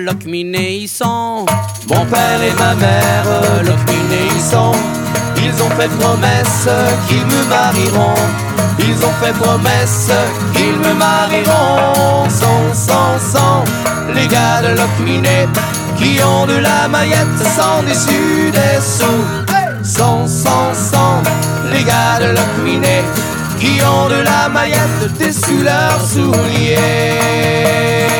Locminé ils sont. Mon père et ma mère, Locminé ils sont. Ils ont fait promesse qu'ils me marieront. Ils ont fait promesse qu'ils me marieront. Sont les gars de Locminé qui ont de la maillette sans dessus dessous. Sont les gars de Locminé qui ont de la maillette dessus leurs souliers.